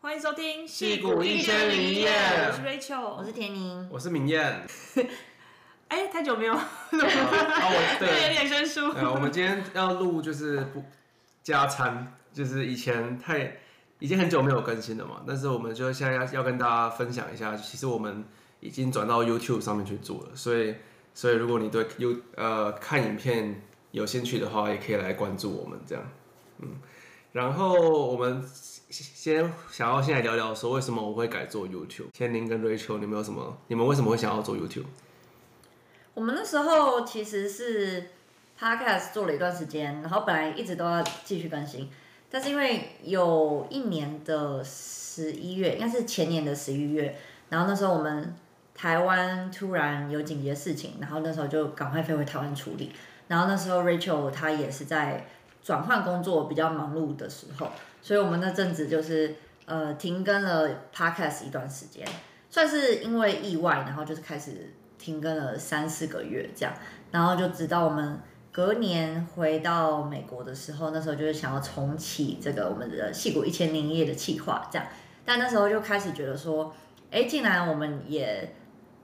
欢迎收听《 矽谷1001夜》， 我是 Rachel， 我是田宁， 我是明燕。 哎，太久没有， 对， 有点生疏。 我们今天要录就是加餐，就是已经很久没有更新了嘛，但是我们就现在要跟大家分享一下，其实我们已经转到 YouTube 上面去做了，所以如果你对看影片有兴趣的话，也可以来关注我们这样，然后我们想要先来聊聊说为什么我会改做 YouTube。天宁跟 Rachel， 你们为什么会想要做 YouTube？ 我们那时候其实是 Podcast 做了一段时间，然后本来一直都要继续更新，但是因为有一年的11月，应该是前年的11月，然后那时候我们台湾突然有紧急的事情，然后那时候就赶快飞回台湾处理，然后那时候 Rachel 她也是在转换工作比较忙碌的时候，所以我们那阵子就是停更了 Podcast 一段时间，算是因为意外，然后就是开始停更了3-4个月这样，然后就直到我们隔年回到美国的时候，那时候就是想要重启这个我们的矽谷1001夜的企划这样，但那时候就开始觉得说，既然我们也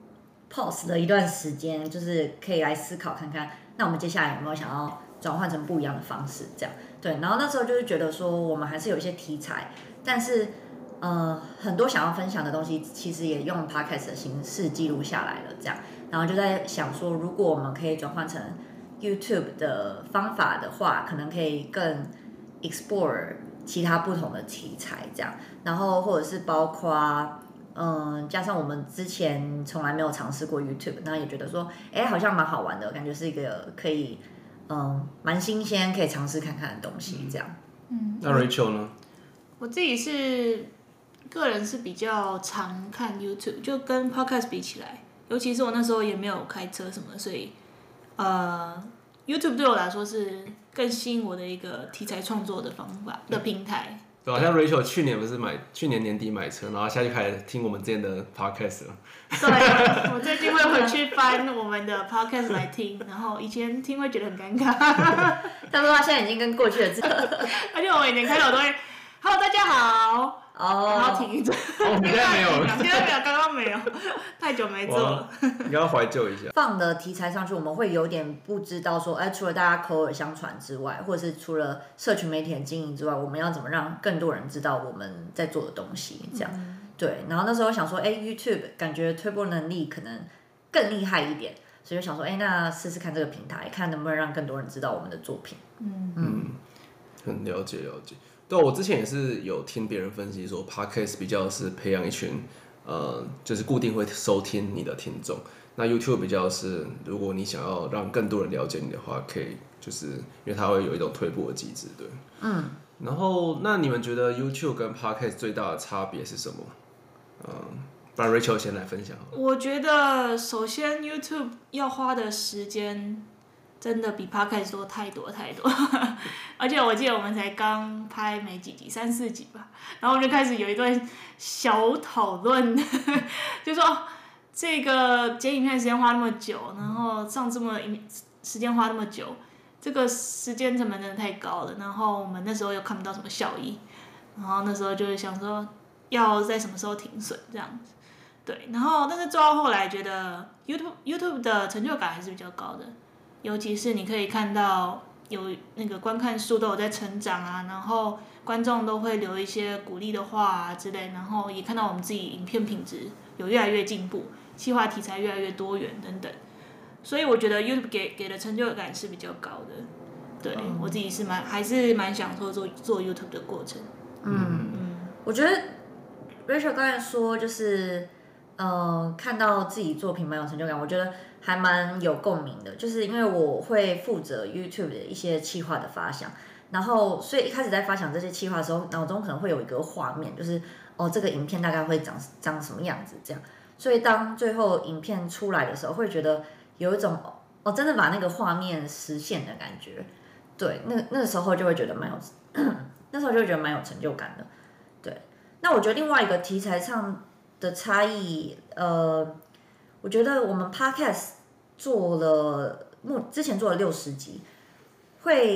pause 了一段时间，就是可以来思考看看，那我们接下来有没有想要转换成不一样的方式，这样对。然后那时候就是觉得说，我们还是有一些题材，但是很多想要分享的东西，其实也用 podcast 的形式记录下来了，这样。然后就在想说，如果我们可以转换成 YouTube 的方法的话，可能可以更 explore 其他不同的题材，这样。然后或者是包括加上我们之前从来没有尝试过 YouTube， 然后也觉得说，好像蛮好玩的，感觉是一个可以蛮新鲜，可以尝试看看的东西，这样。 那 Rachel 呢？ 我自己个人是比较常看 YouTube， 就跟 Podcast 比起来，尤其是我那时候也没有开车什么的，所以YouTube 对我来说是更吸引我的一个题材创作的方法的平台。 对，好像 Rachel 去年年底买车，然后下去开始听我们之前的 podcast 了。 对，我最近会回去翻我们的 podcast 来听，然后以前听会觉得很尴尬。 他说他现在已经跟过去的自己， 而且我每年开头都会 ，Hello 大家好。然后停一阵。 现在没有了， 现在没有，刚刚没有，太久没做了。 你要怀旧一下。 放的题材上去，我们会有点不知道说，除了大家口耳相传之外，或者是除了社群媒体的经营之外，我们要怎么让更多人知道我们在做的东西？这样，对。然后那时候想说，YouTube 感觉推播能力可能更厉害一点，所以就想说，那试试看这个平台，看能不能让更多人知道我们的作品。 很了解。对，我之前也是有听别人分析说 ，Podcast 比较是培养一群就是固定会收听你的听众。那 YouTube 比较是，如果你想要让更多人了解你的话，可以就是因为它会有一种推播的机制，对。然后，那你们觉得 YouTube 跟 Podcast 最大的差别是什么？不然 Rachel 先来分享好了。 我觉得首先 YouTube 要花的时间真的比 Podcast 多太多，而且我记得我们才刚拍没几集，3-4集吧，然后我们就开始有一段小讨论，就说这个剪影片时间花那么久，然后上时间花那么久，这个时间成本真的太高了，然后我们那时候又看不到什么效益，然后那时候就是想说要在什么时候停损这样子，对，然后但是做到后来觉得 YouTube 的成就感还是比较高的。尤其是你可以看到有那个观看数都有在成长啊，然后观众都会留一些鼓励的话啊之类，然后也看到我们自己影片品质有越来越进步，企划题材越来越多元等等，所以我觉得 YouTube 给的成就感是比较高的。对，我自己是还是蛮享受做 YouTube 的过程。 我觉得 Rachel 刚才说就是看到自己作品蛮有成就感，我觉得还蛮有共鸣的，就是因为我会负责 YouTube 的一些企划的发想，然后所以一开始在发想这些企划的时候，脑中可能会有一个画面，就是这个影片大概会长什么样子这样，所以当最后影片出来的时候，会觉得有一种真的把那个画面实现的感觉，对，那个时候就会觉得那时候就会觉得蛮有成就感的，对。那我觉得另外一个题材上的差异，我觉得我们 Podcast 之前做了60集，会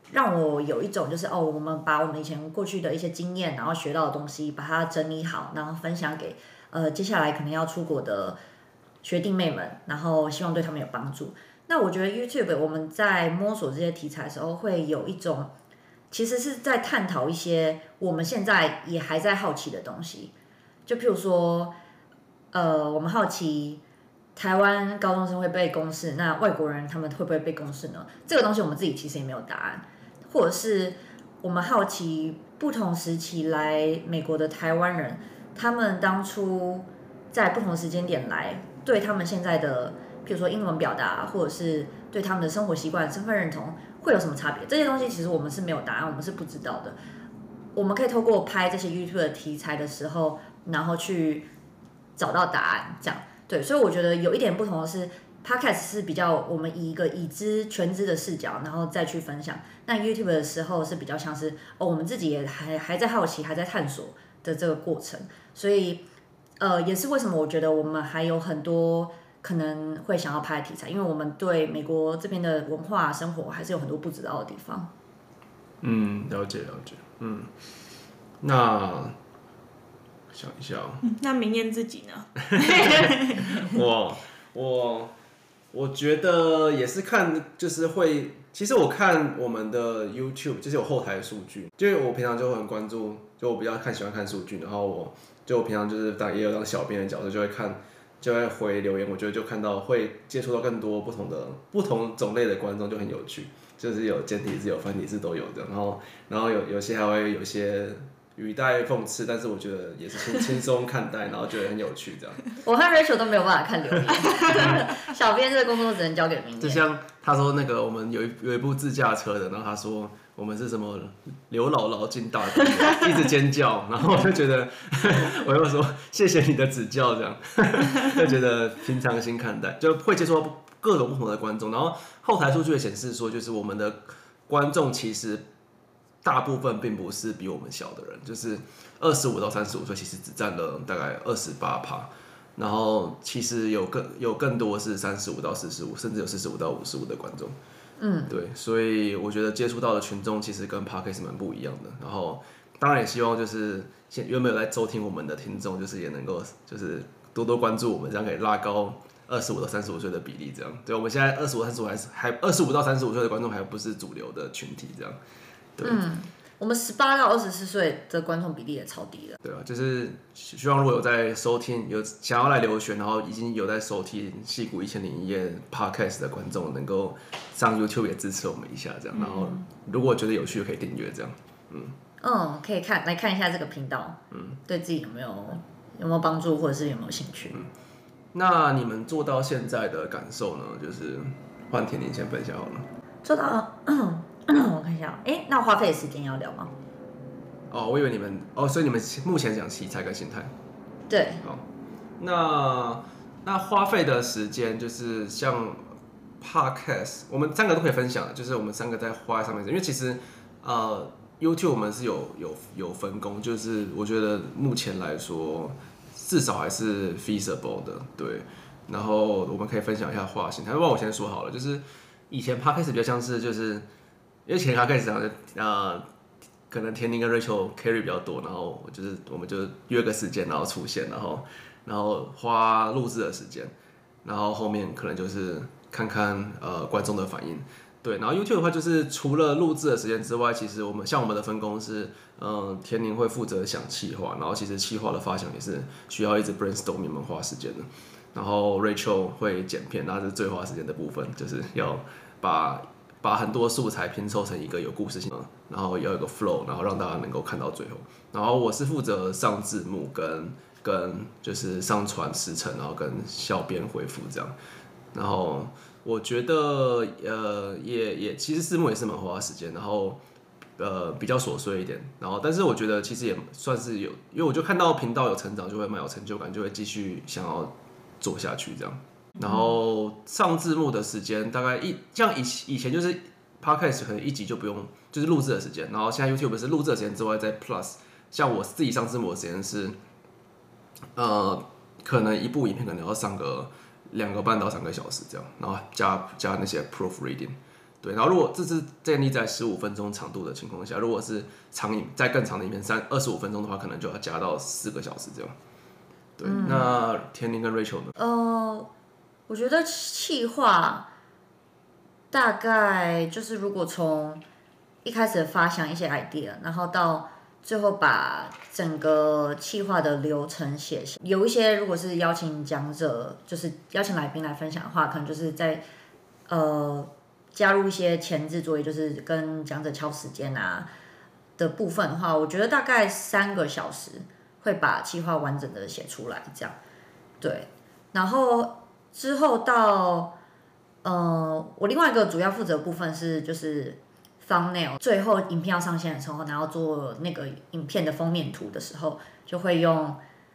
让我有一种就是我们把我们以前过去的一些经验，然后学到的东西，把它整理好，然后分享给接下来可能要出国的学弟妹们，然后希望对他们有帮助。那我觉得 YouTube 我们在摸索这些题材的时候，会有一种其实是在探讨一些我们现在也还在好奇的东西，就譬如说，我们好奇台湾高中生会被公视，那外国人他们会不会被公视呢？这个东西我们自己其实也没有答案，或者是我们好奇不同时期来美国的台湾人，他们当初在不同时间点来，对他们现在的，譬如说英文表达，或者是对他们的生活习惯、身份认同会有什么差别？这些东西其实我们是没有答案，我们是不知道的。我们可以透过拍这些 YouTube 的题材的时候，然后去找到答案，这样。对，所以我觉得有一点不同的是 ，Podcast 是比较我们以一个已知全知的视角，然后再去分享。那 YouTube 的时候是比较像是我们自己也还在好奇、还在探索的这个过程。所以也是为什么我觉得我们还有很多可能会想要拍的题材，因为我们对美国这边的文化生活还是有很多不知道的地方。 了解。那想一下那明年自己呢？ 我觉得也是看，就是会，其实我看我们的 YouTube 就是有后台数据，就是我平常就很关注，就我比较喜欢看数据，然后我平常就是也有当小编的角色，就会看，就会回留言，我觉得就看到会接触到更多不同种类的观众，就很有趣，就是有简体字有繁体字都有的，然后有些还会有些语带讽刺，但是我觉得也是轻松看待，然后觉得很有趣这样。 我和 Rachel 都没有办法看留言，小编这个工作只能交给明年。 就像他说那个我们有一部自驾车的，然后他说我们是什么刘姥姥进大厅，一直尖叫，然后我就觉得我又说谢谢你的指教，这样就觉得平常心看待，就会接触到各种不同的观众，然后后台数据也显示说，就是我们的观众其实大部分并不是比我们小的人，就是25到35岁，其实只占了大概28%，然后其实有更多是35到45，甚至有45到55的观众。对，所以我觉得接触到的群众其实跟 Podcast 蛮不一样的。然后当然也希望就是原本有在收听我们的听众，就是也能够就是多多关注我们，这样可以拉高25到35岁的比例。这样，对，我们现在25到35岁的观众还不是主流的群体，这样。对， 我们18到24岁的观众比例也超低的。 对啊，就是希望如果有在收听，有想要来留学，然后已经有在收听矽谷1001夜 Podcast 的观众，能够上 YouTube 也支持我们一下，这样。然后如果觉得有趣，可以订阅这样。 可以来看一下这个频道，对自己有没有帮助，或者是有没有兴趣。 那你们做到现在的感受呢？就是换田林先分享好了。 做到我看一下，那花费的时间要聊吗？ 我以为你们所以你们目前讲题材跟心态。 对。 好，那花费的时间就是像 Podcast， 我们3个都可以分享，就是我们3个在花在上面，因为其实YouTube 我们是有分工，就是我觉得目前来说至少还是 feasible 的，对。然后我们可以分享一下花的心态，不然我先说好了，就是以前 Podcast 比较像是就是因为前 Podcast 讲可能田宁跟 Rachel carry 比较多，然后我们就约个时间，然后出现，然后花录制的时间，然后后面可能就是看看观众的反应，对。然后 YouTube 的话，就是除了录制的时间之外，其实我们的分工是，田宁会负责想企划，然后其实企划的发想也是需要一直 brainstorming 花时间的，然后 Rachel 会剪片，那是最花时间的部分，就是要把很多素材拼凑成一个有故事性的，然后要有一个 flow， 然后让大家能够看到最后。然后我是负责上字幕跟就是上传时程，然后跟小编回复这样。然后我觉得也其实字幕也是蛮花时间，然后比较琐碎一点。然后但是我觉得其实也算是有，因为我就看到频道有成长，就会蛮有成就感，就会继续想要做下去这样。然后上字幕的时间大概像以前就是 Podcast 可能1集就不用，就是录制的时间，然后现在 YouTube 是录制的时间之外再 Plus， 像我自己上字幕的时间是，可能一部影片可能要上个2个半到3个小时这样，然后加那些 proofreading， 对，然后如果这是建立在15分钟长度的情况下，如果是在更长的影片25分钟的话，可能就要加到4个小时这样。对，那田宁跟 Rachel 呢？ 我觉得企划大概就是如果从一开始发想一些 idea， 然后到最后把整个企划的流程写下。有一些如果是邀请讲者，就是邀请来宾来分享的话，可能就是在加入一些前置作业，就是跟讲者敲时间啊的部分的话，我觉得大概3个小时会把企划完整的写出来，这样。对，然后之后到我另外一个主要负责的部分是就是 thumbnail， 最后影片要上线的时候，然后做那个影片的封面图的时候，就会用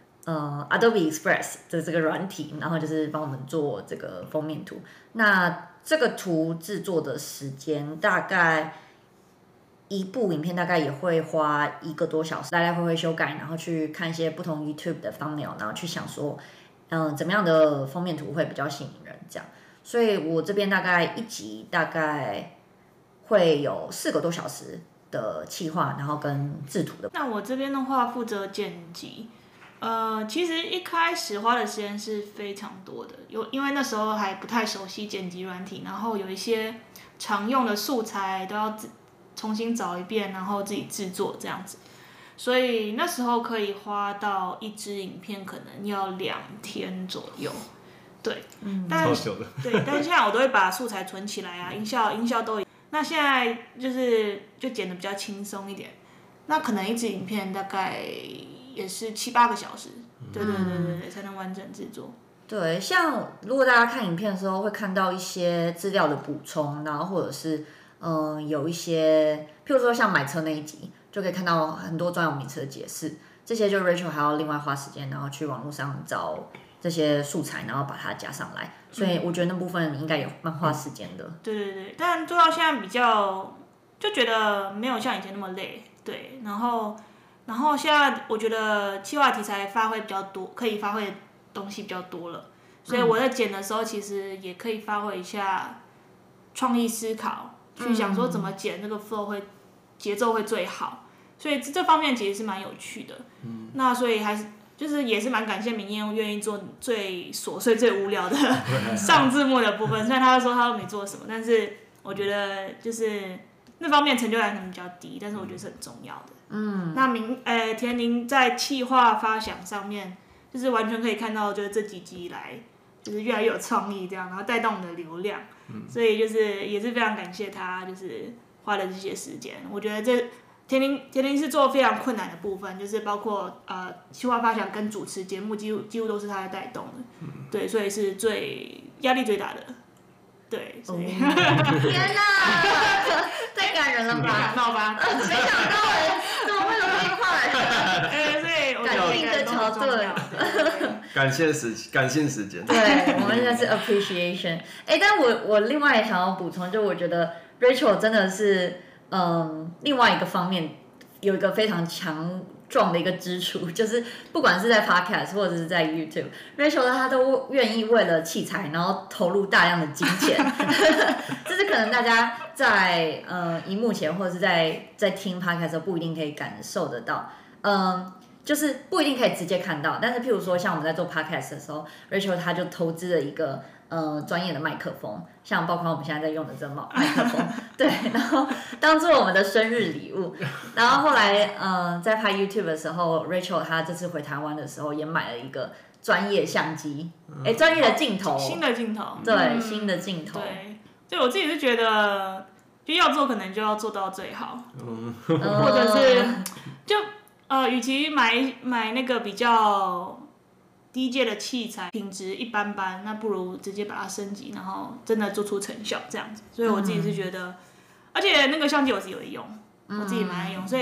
Adobe Express 的这个软体，然后就是帮我们做这个封面图。那这个图制作的时间大概一部影片大概也会花1个多小时，来来回回修改，然后去看一些不同 YouTube 的 thumbnail， 然后去想说，怎么样的封面图会比较吸引人这样。所以我这边大概一集大概会有4个多小时的企划，然后跟制图的。 那我这边的话负责剪辑。其实一开始花的时间是非常多的，因为那时候还不太熟悉剪辑软体，然后有一些常用的素材都要重新找一遍，然后自己制作这样子，所以那时候可以花到一支影片可能要2天左右，对， 超久的， 对，但是现在我都会把素材存起来啊，音效都有，那现在就剪得比较轻松一点，那可能一支影片大概也是7、8个小时，对，才能完整制作。 对，像如果大家看影片的时候会看到一些资料的补充，然后或者是有一些，譬如说像买车那一集，就可以看到很多专有名词的解释，这些就 Rachel 还要另外花时间，然后去网络上找这些素材，然后把它加上来，所以我觉得那部分应该也蛮花时间的。 对，但做到现在比较就觉得没有像以前那么累，对，然后现在我觉得企划题材发挥比较多，可以发挥的东西比较多了，所以我在剪的时候其实也可以发挥一下创意思考，去想说怎么剪那个 flow 节奏会最好，所以这方面其实是蛮有趣的。那所以还是就是也是蛮感谢明燕愿意做最琐碎、最无聊的上字幕的部分，虽然他说他都没做什么，但是我觉得就是那方面成就感可能比较低，但是我觉得是很重要的。那田宁在企划发想上面，就是完全可以看到，就是这几集以来，就是越来越有创意这样，然后带动我们的流量，所以就是也是非常感谢他，就是花了这些时间。我觉得田宁是做非常困难的部分，就是包括企划发想跟主持节目几乎都是他在带动的，对，所以是压力最大的。对，所以天哪，太感人了吧！ 感到吧？ 没想到怎么会有这么快？ 所以我感性的桥段， 感性时间。 对，我们现在是 appreciation。但我另外也想要补充，就我觉得 Rachel 真的是另外一个方面有一个非常强壮的一个支柱，就是不管是在 podcast 或者是在 YouTube，Rachel 她都愿意为了器材，然后投入大量的金钱。这是可能大家在荧幕前或者是在听 podcast 的时候不一定可以感受得到，就是不一定可以直接看到。但是譬如说像我们在做 podcast 的时候 ，Rachel 她就投资了一个专业的麦克风，像包括我们现在在用的这个麦克风，对，然后当做我们的生日礼物。然后后来在拍 YouTube 的时候 ，Rachel 她这次回台湾的时候也买了一个专业相机，专业的镜头， 新的镜头， 对，新的镜头， 对，所以我自己是觉得，就要做可能就要做到最好，或者是与其买那个比较低阶的器材，品质一般般，那不如直接把它升级，然后真的做出成效这样子。所以我自己是觉得，而且那个相机我自己有用，我自己蛮爱用，所以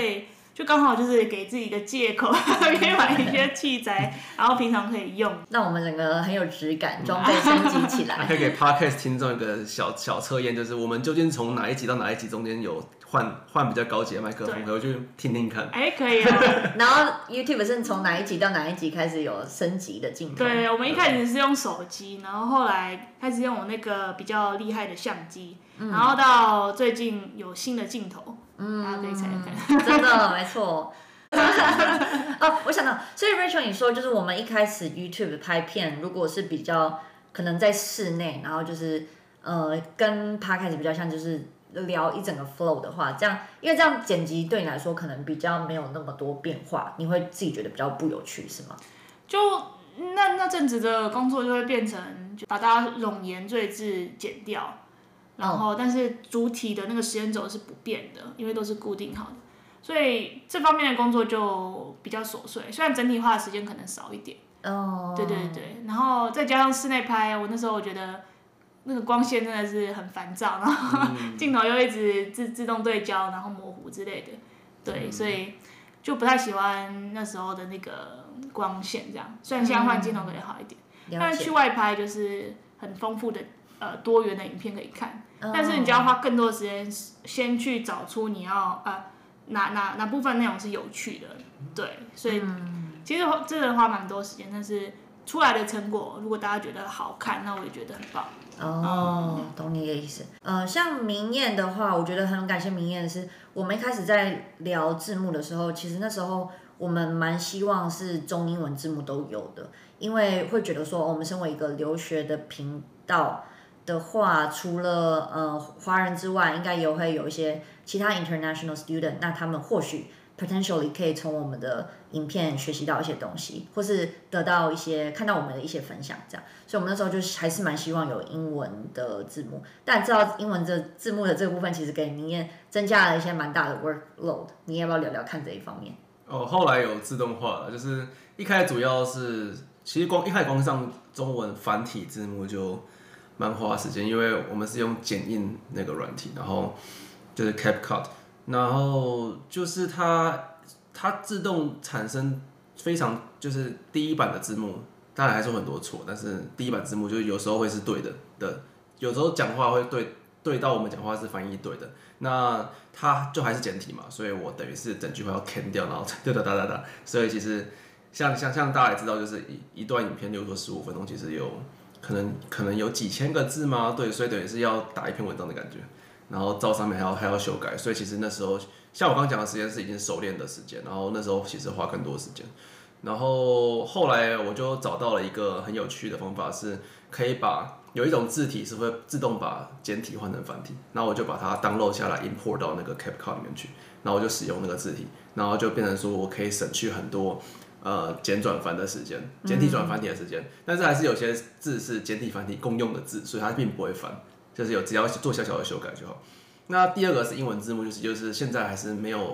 就刚好就是给自己一个借口，可以买一些器材，然后平常可以用。 让我们整个很有质感，装备升级起来。 可以给 Podcast 听众一个小测验，就是我们究竟从哪一集到哪一集中间有换比较高级的麦克风，回去听听看。 可以哦。 然后 YouTube 是从哪一集到哪一集开始有升级的镜头？ 对，我们一开始是用手机，然后后来开始用我那个比较厉害的相机，然后到最近有新的镜头，大家可以猜猜看。 真的没错。我想到，所以 Rachel 你说就是我们一开始 YouTube 拍片，如果是比较可能在室内，然后就是跟 Podcast 比较像，就是聊一整个 flow 的话，这样因为这样剪辑对你来说可能比较没有那么多变化，你会自己觉得比较不有趣是吗？ 就那阵子的工作就会变成就把大家冗言赘字剪掉，然后但是主体的那个时间轴是不变的，因为都是固定好的。所以这方面的工作就比较琐碎，虽然整体化的时间可能少一点。对，然后再加上室内拍，我那时候我觉得那个光线真的是很烦躁，然后镜头又一直自动对焦，然后模糊之类的，对，所以就不太喜欢那时候的那个光线这样。虽然现在换镜头可能好一点，但是去外拍就是很丰富的多元的影片可以看，但是你就要花更多的时间先去找出你要哪部分内容是有趣的，对，所以其实真的花蛮多时间，但是出来的成果如果大家觉得好看，那我也觉得很棒。 懂你的意思。像明艳的话，我觉得很感谢明艳的是，我们一开始在聊字幕的时候，其实那时候我们蛮希望是中英文字幕都有的，因为会觉得说，我们身为一个留学的频道的话，除了华人之外，应该也会有一些其他 international student， 那他们或许 potentially 可以从我们的影片学习到一些东西，或是得到一些看到我们的一些分享，这样。所以我们那时候就还是蛮希望有英文的字幕，但知道英文的字幕的这个部分，其实给明艳增加了一些蛮大的 workload。你要不要聊聊看这一方面？ 后来有自动化了，就是一开始主要是，其实一开始光上中文繁体字幕就蛮花时间，因为我们是用剪映那个软体，然后就是 CapCut， 然后就是它自动产生非常就是第一版的字幕，当然还是有很多错，但是第一版字幕就有时候会是对的，有时候讲话会对到我们讲话是翻译对的，那它就还是简体嘛，所以我等于是整句话要 can 掉，然后哒，所以其实像大家也知道，就是一段影片，例如说15分钟，其实有可能有几千个字吗？对，所以等于是要打一篇文章的感觉，然后照上面还要修改，所以其实那时候像我刚刚讲的时间是已经熟练的时间，然后那时候其实花更多时间，然后后来我就找到了一个很有趣的方法，是可以有一种字体是会自动把简体换成繁体，然后我就把它 download 下来 import 到那个 CapCut 里面去，然后我就使用那个字体，然后就变成说我可以省去很多简转繁的时间，简体转繁体的时间，但是还是有些字是简体繁体共用的字，所以它并不会翻，就是只要做小小的修改就好。那第二个是英文字幕，就是现在还是没有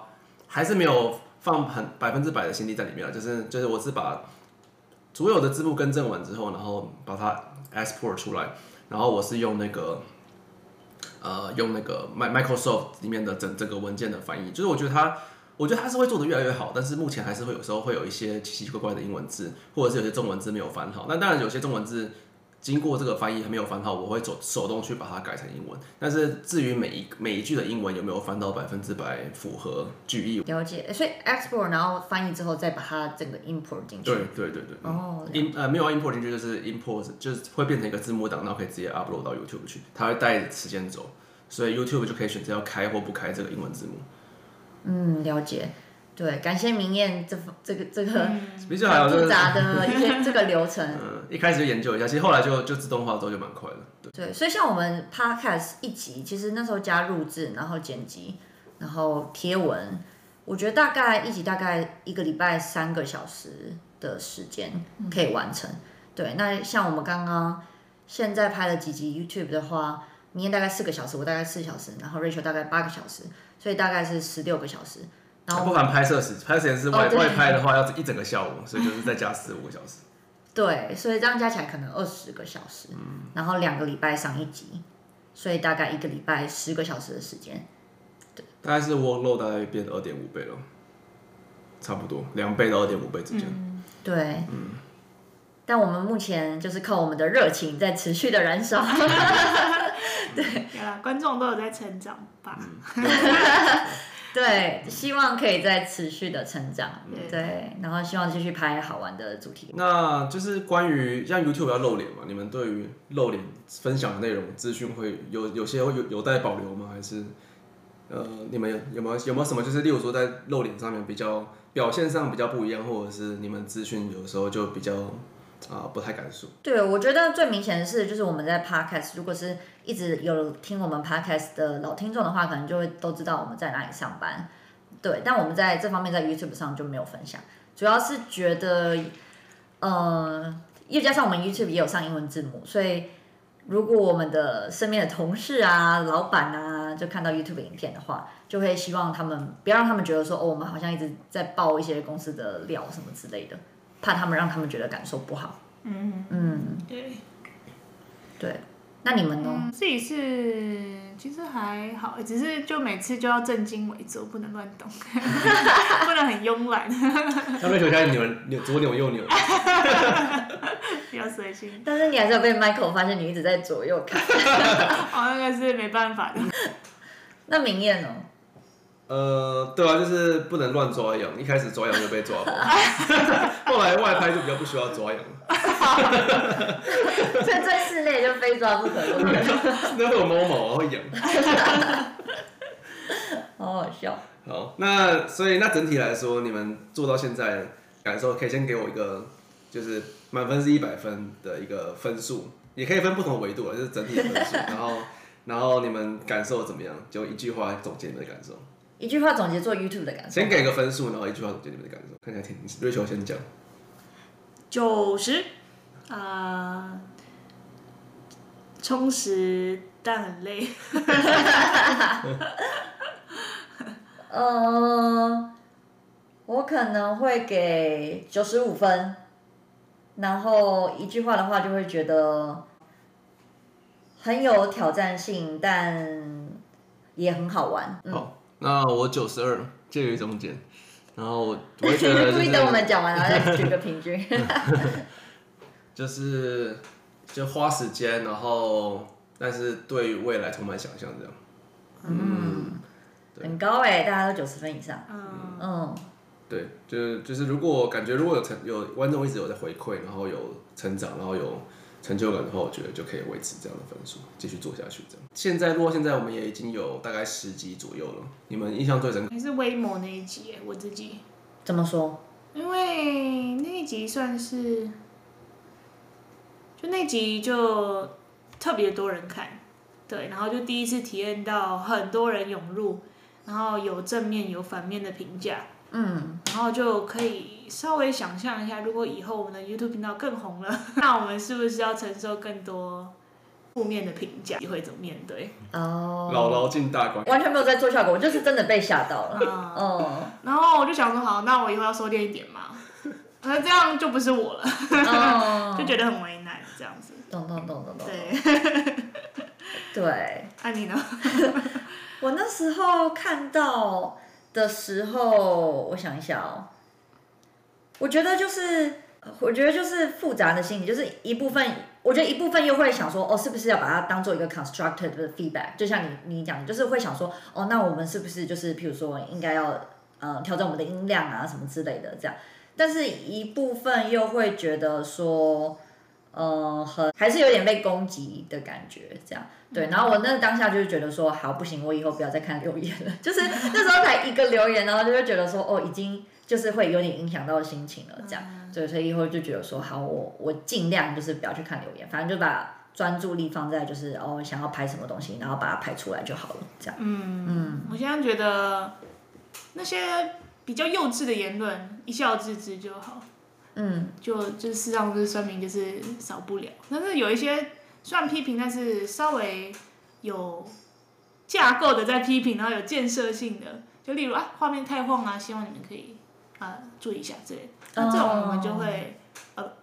放100%的心力在里面了，就是我是把所有的字幕更正完之后，然后把它 export 出来，然后我是用那个 Microsoft 里面的整个文件的翻译，就是我觉得它是会做得越来越好，但是目前还是有时候会有一些奇奇怪怪的英文字，或者是有些中文字没有翻好。那当然有些中文字经过这个翻译还没有翻好，我会手动去把它改成英文。但是至于每一句的英文有没有翻到100%符合句意， 了解。所以 export 然后翻译之后再把它整个 import 进去。 对。没有 import 进去就是 import， 就是会变成一个字幕档，然后可以直接 upload 到 YouTube 去，它会带时间轴，所以 YouTube 就可以选择要开或不开这个英文字幕。 了解。对，感谢明艳这个比较还有复杂的一些这个流程。 一开始就研究一下，其实后来就自动化之后就蛮快的。 对，所以像我们 podcast 一集，其实那时候加录制，然后剪辑，然后贴文，我觉得大概一集大概1个礼拜3个小时的时间可以完成。对，那像我们刚刚现在拍了几集 YouTube 的话，明艳大概4个小时，我大概4小时，然后 Rachel 大概8个小时，所以大概是16个小时。 不含拍摄时间是外拍的话，要一整个下午，所以就是再加4-5个小时。 对，所以这样加起来可能20个小时，然后2个礼拜上一集，所以大概1个礼拜10个小时的时间。 大概是 workload 大概变2.5倍了，差不多2倍到2.5倍之间。 对，但我们目前就是靠我们的热情在持续的燃烧。 对啦，观众都有在成长吧。 对，希望可以再持续的成长。对，然后希望继续拍好玩的主题。 那就是关于像 YouTube 要露脸嘛，你们对于露脸分享的内容资讯会有些会有待保留吗？还是你们有没有什么就是例如说在露脸上面比较表现上比较不一样，或者是你们资讯有时候就比较不太敢说？ 对，我觉得最明显的是，就是我们在 Podcast， 如果是一直有听我们 Podcast 的老听众的话，可能就会都知道我们在哪里上班。对，但我们在这方面在 YouTube 上就没有分享，主要是觉得，又加上我们 YouTube 也有上英文字幕，所以如果我们的身边的同事啊、老板啊，就看到 YouTube 影片的话，就会希望他们不要让他们觉得说，我们好像一直在爆一些公司的料什么之类的，怕让他们觉得感受不好。对，那你们呢？ 自己是其实还好，只是就每次就要正襟危坐，不能乱动，不能很慵懒。 要不球下左扭右扭， 比较随心。 但是你还是有被 Michael 发现你一直在左右看。 那个是没办法的。 那明彦呢？ 对啊，就是不能乱抓痒，一开始抓痒就被抓包，后来外拍就比较不需要抓痒。 所以在室内就非抓不可。 那会有猫毛会痒。 好好笑。 好，所以整体来说，你们做到现在感受，可以先给我一个就是满分是100分的一个分数，也可以分不同的维度，就是整体的分数。然后你们感受怎么样？就一句话总结你们的感受。 一句话总结做 YouTube 的感受。 先给个分数，然后一句话总结你们的感受。看起来挺瑞秋先讲。 90，充实但很累。 我可能会给95分，然后一句话的话就会觉得很有挑战性，但也很好玩。 好，那我92，介于中间。然后我会觉得、就是， 故意等我们讲完了再举个平均。 就花时间，然后但是对未来充满想象这样。 很高大家都90分以上。 对，就是如果有观众一直有在回馈，然后有成长，然后有成就感的话，我觉得就可以维持这样的分数，继续做下去这样。如果现在我们也已经有大概10集左右了，你们印象最深刻？ 还是微模那一集我自己。 怎么说？ 因为那一集算是，就那集就特别多人看，对，然后就第一次体验到很多人涌入，然后有正面有反面的评价。然后就可以稍微想象一下，如果以后我们的 YouTube 频道更红了，那我们是不是要承受更多负面的评价？会怎么面对？ 牢进大关， 完全没有在做效果，我就是真的被吓到了。 然后我就想说，好，那我以后要收敛一点嘛，这样就不是我了，就觉得很为难，这样子。 懂。 对。 对。 那你呢？ 我那时候看到的时候，我想一下我觉得就是复杂的心理，就是我觉得一部分又会想说，是不是要把它当做一个 constructive 的 feedback， 就像你讲的，就是会想说，那我们是不是就是譬如说应该要调整我们的音量啊什么之类的这样，但是一部分又会觉得说，还是有点被攻击的感觉这样。对，然后我那当下就是觉得说，好，不行，我以后不要再看留言了。就是那时候才一个留言，然后就会觉得说，已经就是会有点影响到心情了，这样。对，所以以后就觉得说，好，我尽量就是不要去看留言，反正就把专注力放在就是想要拍什么东西，然后把它拍出来就好了，这样。 我现在觉得那些比较幼稚的言论一笑置之就好。就事实上就是酸民就是少不了，但是有一些。虽然批评，但是稍微有架构的在批评，然后有建设性的，就例如画面太晃啊，希望你们可以注意一下之类的。那这种我们就会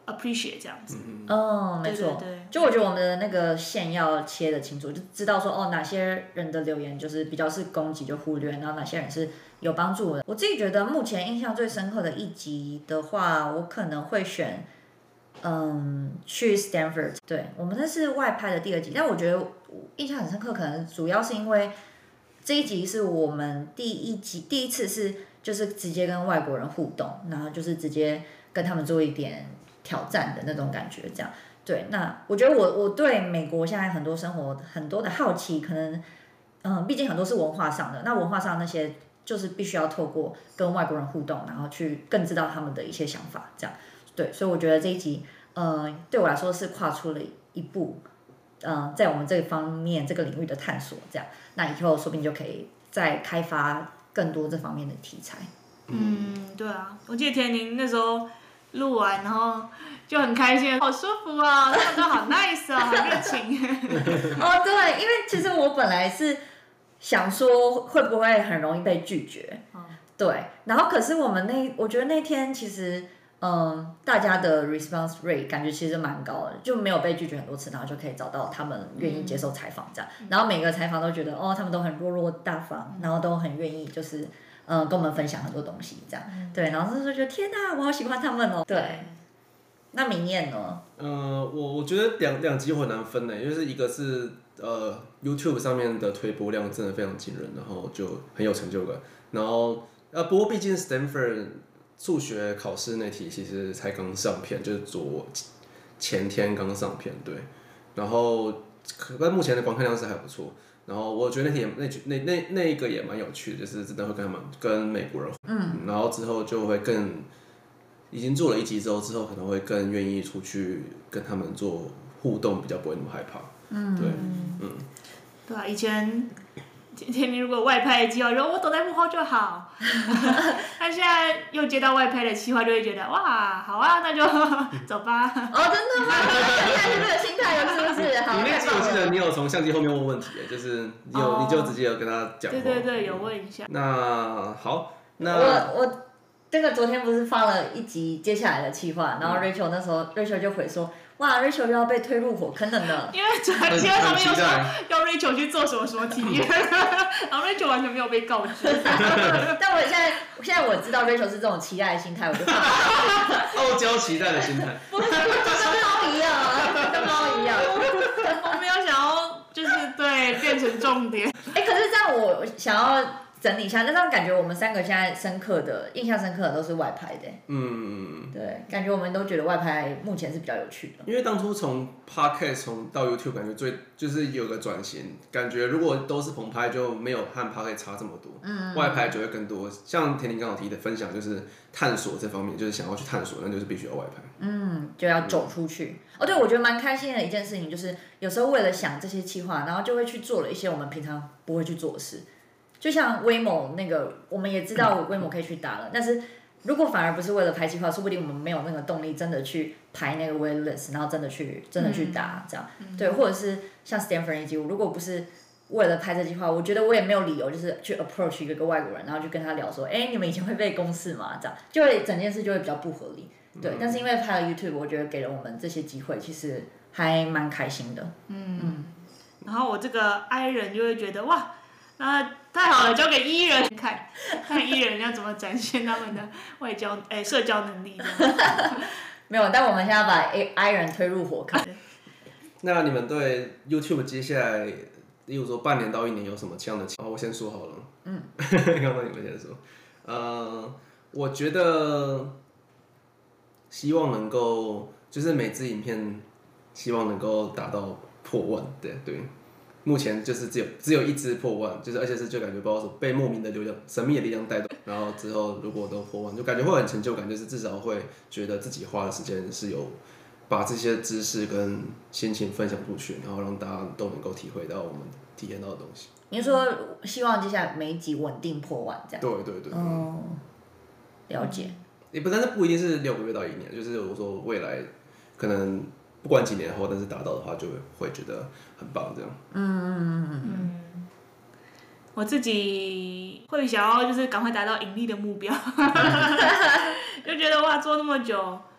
appreciate 这样子。 没错， 对， 就我觉得我们的那个线要切得清楚，就知道说哪些人的留言就是比较是攻击就忽略，然后哪些人是有帮助的。我自己觉得目前印象最深刻的一集的话，我可能会选。去 Stanford， 对我们那是外拍的第2集，但我觉得印象很深刻，可能主要是因为这一集是我们第一次是就是直接跟外国人互动，然后就是直接跟他们做一点挑战的那种感觉，这样。对，那我觉得我对美国现在很多生活很多的好奇，可能毕竟很多是文化上的，那文化上那些就是必须要透过跟外国人互动，然后去更知道他们的一些想法，这样。对，所以我觉得这一集，对我来说是跨出了一步，在我们这方面这个领域的探索，这样，那以后说不定就可以再开发更多这方面的题材。 对啊，我记得田宁那时候录完，然后就很开心，好舒服啊，他们都好 nice 啊，好热情。 对，因为其实我本来是想说会不会很容易被拒绝，对，然后可是我觉得那天其实。大家的 response rate 感觉其实蛮高的，就没有被拒绝很多次，然后就可以找到他们愿意接受采访这样，然后每个采访都觉得他们都很落落大方，然后都很愿意就是跟我们分享很多东西这样，对，然后那时候觉得天哪，我好喜欢他们哦，对。那明艳呢？ 我觉得两集很难分的，就是一个是YouTube 上面的推播量真的非常惊人，然后就很有成就感，然后不过毕竟 Stanford。数学考试那题其实才刚上片，就是前天刚上片，对。然后，但目前的观看量是还不错。然后我觉得那一个也蛮有趣的，就是真的会跟美国人，然后之后就会已经做了1集之后可能会更愿意出去跟他们做互动，比较不会那么害怕。对， 对啊，以前。田明如果外拍的计划，说我躲在幕后就好。他现在又接到外拍的计划，就会觉得哇，好啊，那就走吧。 真的吗？现在是这个心态了，是不是？ 你那集我记得你有从相机后面问问题，就是你就直接有跟他讲话。 对，有问一下。 那好，那我这个昨天不是发了一集接下来的企划，然后 Rachel 那时候 Rachel 就回说。哇 ，Rachel 又要被推入火坑了呢。 因为企划上面又说要 Rachel 去做什么体验，然后 Rachel 完全没有被告知。 但我现在我知道 Rachel 是这种期待的心态，我就傲娇期待的心态。 不是，跟猫一样啊，跟猫一样。 我没有想要就是变成重点。 可是这样我想要。整理一下，那这样感觉我们3个现在印象深刻的都是外拍的。对，感觉我们都觉得外拍目前是比较有趣的。 因为当初从 Podcast 到 YouTube， 感觉就是有个转型，感觉如果都是棚拍就没有和 Podcast 差这么多。外拍就会更多。像田宁刚好提的分享，就是探索这方面，就是想要去探索，那就是必须要外拍。 就要走出去。对，我觉得蛮开心的一件事情，就是有时候为了想这些企划，然后就会去做了一些我们平常不会去做的事。就像 Waymo 那个，我们也知道 Waymo 可以去打了，但是如果反而不是为了拍计划，说不定我们没有那个动力真的去排那个 waitlist， 然后真的去打这样，对，或者是像 Stanford 那集，如果不是为了拍这计划，我觉得我也没有理由就是去 approach 一个外国人，然后就跟他聊说，你们以前会背公式吗？这样就会整件事就会比较不合理，对。但是因为拍了 YouTube， 我觉得给了我们这些机会，其实还蛮开心的。 然后我这个 I 人就会觉得哇。那太好了，交给E人看E人要怎么展现他们的社交能力。 没有，但我们现在把 I 人推入火坑。 那你们对 YouTube 接下来，例如说半年到1年有什么这样的情况？我先说好了。刚刚你们先说。我觉得希望能够，就是每支影片希望能够达到破万，对。目前就是只有1支破万，就是而且是就感觉不知道说被莫名的神秘的力量带动，然后之后如果都破万，就感觉会很成就感，就是至少会觉得自己花的时间是有把这些知识跟心情分享出去，然后让大家都能够体会到我们体验到的东西。 你说希望接下来每一集稳定破万这样？ 对。 了解。 但是不一定是6个月到1年，就是我说未来可能。不管几年后，但是达到的话，就会觉得很棒，这样。 我自己会想要就是赶快达到盈利的目标，就觉得哇做那么久，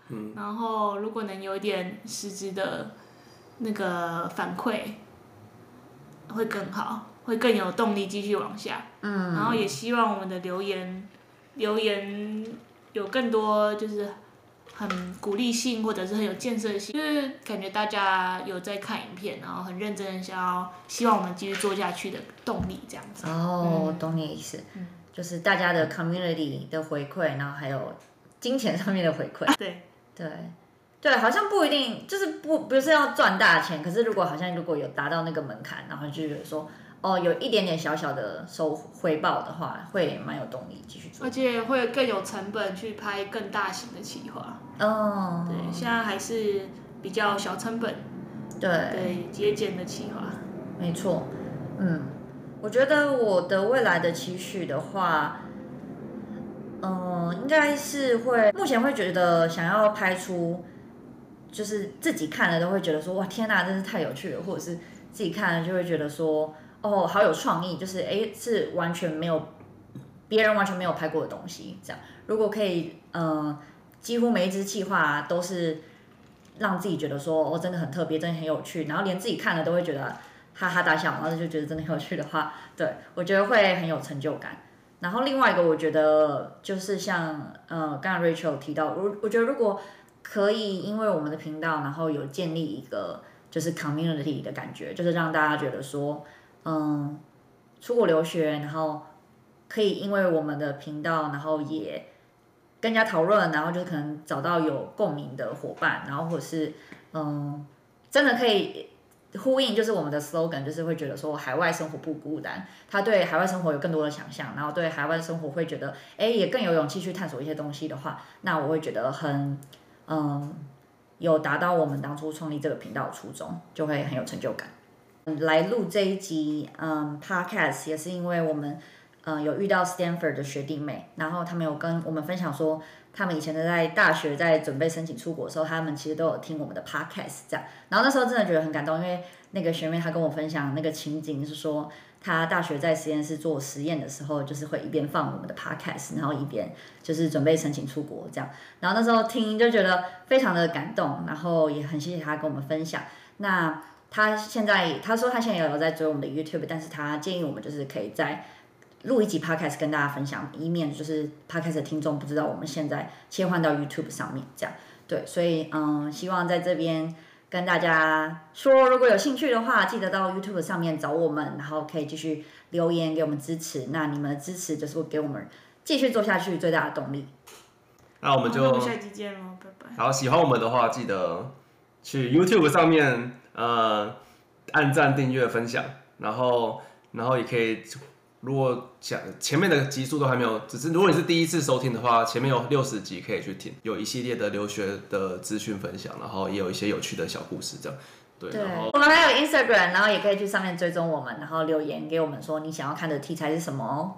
然后如果能有一点实质的那个反馈，会更好，会更有动力继续往下。然后也希望我们的留言有更多就是很鼓励性或者是很有建设性，就是感觉大家有在看影片，然后很认真的希望我们继续做下去的动力这样子。 懂你的意思，就是大家的 community 的回馈，然后还有金钱上面的回馈。对，好像不一定，就是不是要赚大钱，可是如果有达到那个门槛，然后就觉得说，有一点点小小的回报的话，会蛮有动力继续做。 而且会更有成本去拍更大型的企划。对，现在还是比较小成本，对节俭的企划。 没错，我觉得我的未来的期许的话，应该是目前会觉得想要拍出，就是自己看了都会觉得说，哇天哪，真是太有趣了，或者是自己看了就会觉得说，好有创意，就是是完全没有别人完全没有拍过的东西。这样，如果可以，几乎每一支企划都是让自己觉得说，真的很特别，真的很有趣，然后连自己看了都会觉得哈哈大笑，然后就觉得真的很有趣的话，对我觉得会很有成就感。然后另外一个，我觉得就是像刚刚 Rachel 提到，我觉得如果可以，因为我们的频道，然后有建立一个就是 community 的感觉，就是让大家觉得说，出国留学，然后可以因为我们的频道，然后也跟人家讨论，然后就可能找到有共鸣的伙伴，然后或者是真的可以呼应，就是我们的 slogan， 就是会觉得说海外生活不孤单，他对海外生活有更多的想象，然后对海外生活会觉得也更有勇气去探索一些东西的话，那我会觉得很有达到我们当初创立这个频道的初衷，就会很有成就感。来录这一集podcast 也是因为我们有遇到 Stanford 的学弟妹，然后他们有跟我们分享说，他们以前在大学在准备申请出国的时候，他们其实都有听我们的 podcast 这样，然后那时候真的觉得很感动，因为那个学妹她跟我分享那个情景是说，她大学在实验室做实验的时候，就是会一边放我们的 podcast， 然后一边就是准备申请出国这样，然后那时候听就觉得非常的感动，然后也很谢谢她跟我们分享。那她说她现在也有在追我们的 YouTube， 但是她建议我们就是可以在录一集 podcast 跟大家分享，以免就是 podcast 的听众不知道我们现在切换到 YouTube 上面这样。对，所以希望在这边跟大家说，如果有兴趣的话，记得到 YouTube 上面找我们，然后可以继续留言给我们支持。那你们的支持就是会给我们继续做下去最大的动力。 那我们就下期见喽，拜拜。 然后喜欢我们的话，记得去 YouTube 上面按赞、订阅、分享，然后也可以。如果前面的集数都还没有，只是如果你是第一次收听的话，前面有60集可以去听，有一系列的留学的资讯分享，然后也有一些有趣的小故事这样。对，然后我们还有 Instagram， 然后也可以去上面追踪我们，然后留言给我们说你想要看的题材是什么哦。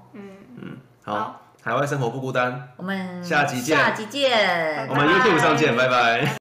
好，海外生活不孤单， 我们下集见， 我我们 YouTube 上见，拜拜。